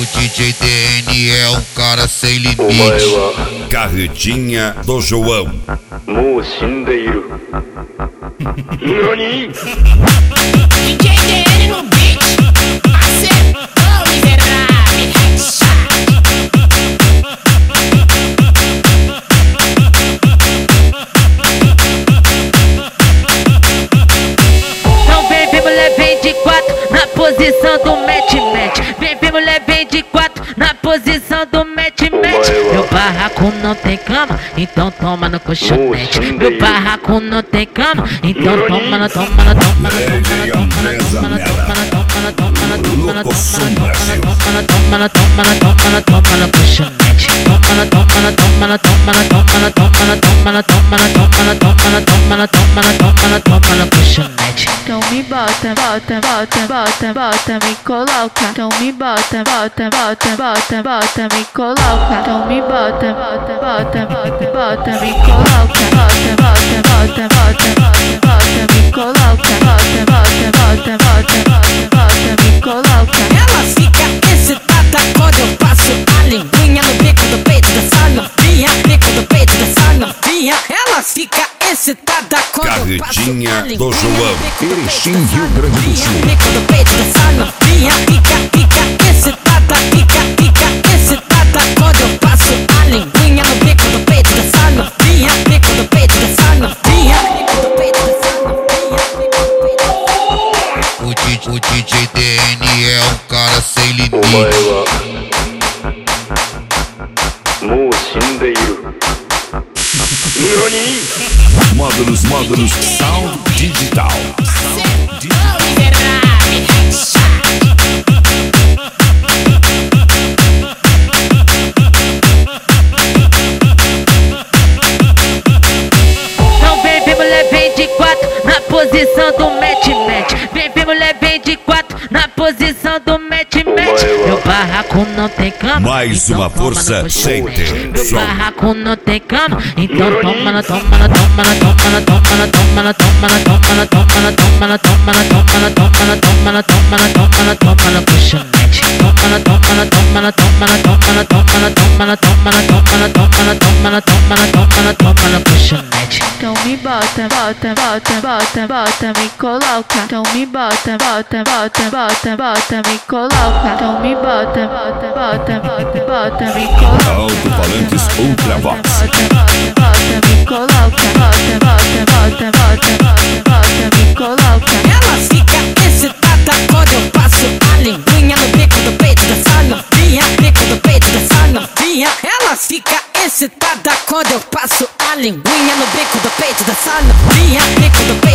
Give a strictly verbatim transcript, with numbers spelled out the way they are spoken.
D J D N é um cara sem limite. Carretinha do João. Nani? D J D N no beat. Acertou, miserável. Headshot. Então vem, vem mulher, vem de quatro na posição do match-match. Vem, vem mulher, vem de quatro na posição do match-match. Meu barraco não tem cama, então toma no colchonete. Meu barraco não tem cama, então toma na, toma na, toma na, toma na, toma na, toma na, toma na, toma na, toma na, toma na, toma na, toma na, toma na, toma na colchonete. Toma na, toma na, toma na, toma na, toma na, toma na, toma na, toma na, toma na, toma na, toma na, toma na, toma na, toma na colchonete. Então me bota, bota, bota, bota, bota, me coloca. Então me bota, bota, bota, bota, bota, me coloca. Então me bota, bota, bota, bota, bota, me coloca. Bota, bota, bota, bota, bota, bota, me coloca. Bota, bota, bota, bota, bota, bota, me coloca. Ela fica excitada quando eu passo a linguinha no bico do peito dessa novinha. Bico do peito dessa novinha. Ela fica excitada quando eu passo a Carretinha linguinha do João. Erechim, Rio Grande do Sul. bico do peito dessa novinha. Fica, fica excitada, fica, fica excitada quando eu passo a linguinha no bico do peito dessa novinha. Bico do peito dessa novinha. Bico do peito dessa novinha. Bico do peito dessa novinha. O, D, o D J D N é um cara sem limite. Nani? Módulos, módulos, Sound Digital. Oh, miserável, headshot. Então vem, vem mulher, vem de quatro na posição do match-match. Vem, vem mulher, vem de quatro na posição do match-match. Meu barraco não tem cama, Mais então uma toma força no sem colchonete. ter Meu som. barraco não tem cama, então toma na, toma na, toma na, toma na, toma na, toma na, toma na, toma na, toma na, toma na, toma na, toma na, toma na, toma na, toma na, toma na, toma na colchonete. Toma na, toma na, toma na, toma na, toma na, toma na, toma na, toma na, toma na, toma na, toma na, toma na, toma na, toma na colchonete. Então me bota, bota, bota, bota, bota, me coloca. Então me bota, bota, bota, bota, bota, me coloca. Então me bota, bota, bota, bota, bota, me coloca. Alto-falantes Ultravox. Bota, bota, bota, me coloca. Bota, bota, bota, bota, bota, bota, me coloca. Ela fica excitada quando eu passo a linguinha no bico do peito dessa novinha. Bico do peito dessa novinha. Ela fica excitada quando eu passo a linguinha no bico do peito dessa novinha. Bico do peito